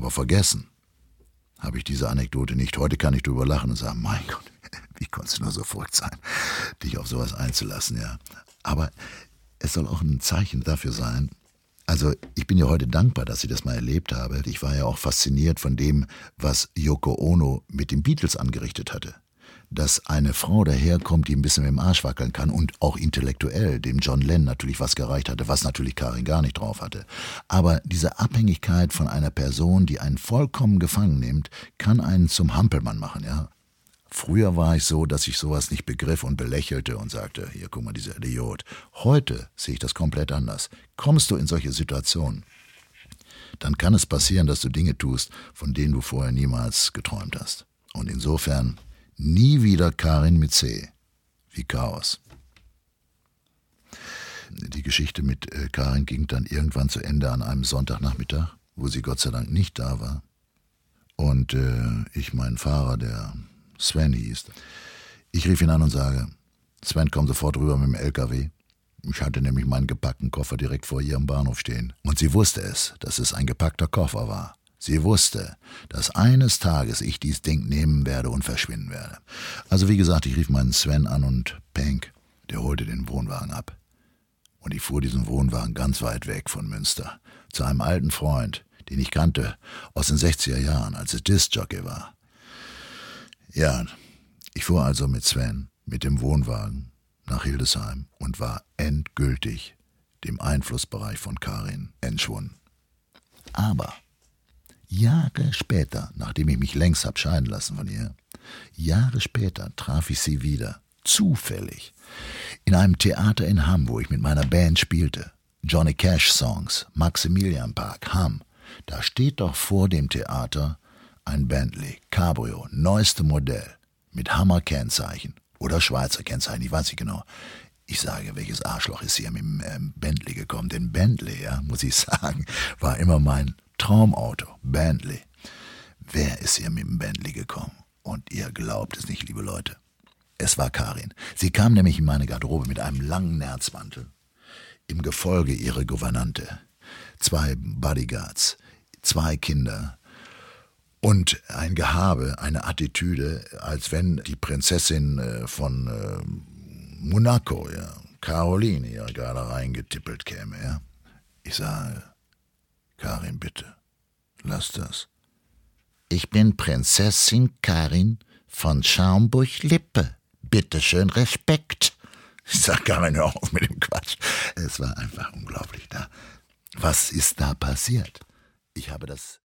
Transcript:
Aber vergessen habe ich diese Anekdote nicht. Heute kann ich drüber lachen und sagen, mein Gott, wie konntest du nur so verrückt sein, dich auf sowas einzulassen, ja. Aber es soll auch ein Zeichen dafür sein. Also ich bin ja heute dankbar, dass ich das mal erlebt habe. Ich war ja auch fasziniert von dem, was Yoko Ono mit den Beatles angerichtet hatte. Dass eine Frau daherkommt, die ein bisschen mit dem Arsch wackeln kann und auch intellektuell dem John Lennon natürlich was gereicht hatte, was natürlich Karin gar nicht drauf hatte. Aber diese Abhängigkeit von einer Person, die einen vollkommen gefangen nimmt, kann einen zum Hampelmann machen, ja. Früher war ich so, dass ich sowas nicht begriff und belächelte und sagte, hier, guck mal, dieser Idiot. Heute sehe ich das komplett anders. Kommst du in solche Situationen, dann kann es passieren, dass du Dinge tust, von denen du vorher niemals geträumt hast. Und insofern nie wieder Karin mit C, wie Chaos. Die Geschichte mit Karin ging dann irgendwann zu Ende an einem Sonntagnachmittag, wo sie Gott sei Dank nicht da war. Und ich meinen Fahrer, der Sven hieß, ich rief ihn an und sage, Sven, komm sofort rüber mit dem LKW. Ich hatte nämlich meinen gepackten Koffer direkt vor ihr am Bahnhof stehen. Und sie wusste es, dass es ein gepackter Koffer war. Sie wusste, dass eines Tages ich dieses Ding nehmen werde und verschwinden werde. Also wie gesagt, ich rief meinen Sven an und Penk, der holte den Wohnwagen ab. Und ich fuhr diesen Wohnwagen ganz weit weg von Münster, zu einem alten Freund, den ich kannte aus den 60er Jahren, als es Discjockey war. Ja, ich fuhr also mit Sven, mit dem Wohnwagen, nach Hildesheim und war endgültig dem Einflussbereich von Karin entschwunden. Aber Jahre später, nachdem ich mich längst hab scheiden lassen von ihr, Jahre später traf ich sie wieder, zufällig, in einem Theater in Hamm, wo ich mit meiner Band spielte. Johnny Cash Songs, Maximilianpark, Hamm. Da steht doch vor dem Theater ein Bentley, Cabrio, neueste Modell, mit Hammer-Kennzeichen oder Schweizer Kennzeichen, ich weiß nicht genau. Ich sage, welches Arschloch ist hier mit dem Bentley gekommen? Denn Bentley, ja, muss ich sagen, war immer mein Traumauto, Bentley. Wer ist hier mit dem Bentley gekommen? Und ihr glaubt es nicht, liebe Leute. Es war Karin. Sie kam nämlich in meine Garderobe mit einem langen Nerzmantel, im Gefolge ihre Gouvernante, 2 Bodyguards, 2 Kinder und ein Gehabe, eine Attitüde, als wenn die Prinzessin von Monaco, ja, Caroline, ja, gerade reingetippelt käme, ja. Ich sage, Karin, bitte, lass das. Ich bin Prinzessin Karin von Schaumburg-Lippe. Bitte schön, Respekt. Ich sag, Karin, hör auf mit dem Quatsch. Es war einfach unglaublich da. Was ist da passiert? Ich habe das